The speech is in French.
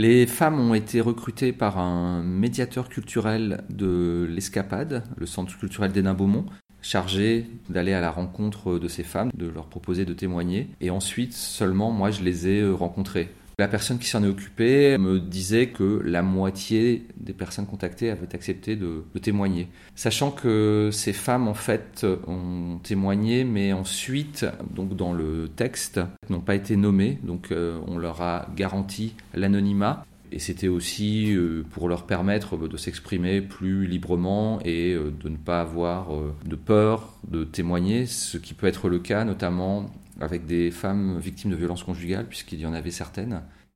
Les femmes ont été recrutées par un médiateur culturel de l'Escapade, le centre culturel d'Hénin-Beaumont, chargé d'aller à la rencontre de ces femmes, de leur proposer de témoigner. Et ensuite, seulement, moi, je les ai rencontrées. La personne qui s'en est occupée me disait que la moitié des personnes contactées avaient accepté de témoigner. Sachant que ces femmes, en fait, ont témoigné, mais ensuite, donc dans le texte, n'ont pas été nommées. Donc on leur a garanti l'anonymat. Et c'était aussi pour leur permettre de s'exprimer plus librement et de ne pas avoir de peur de témoigner, ce qui peut être le cas notamment avec des femmes victimes de violences conjugales, puisqu'il y en avait certaines.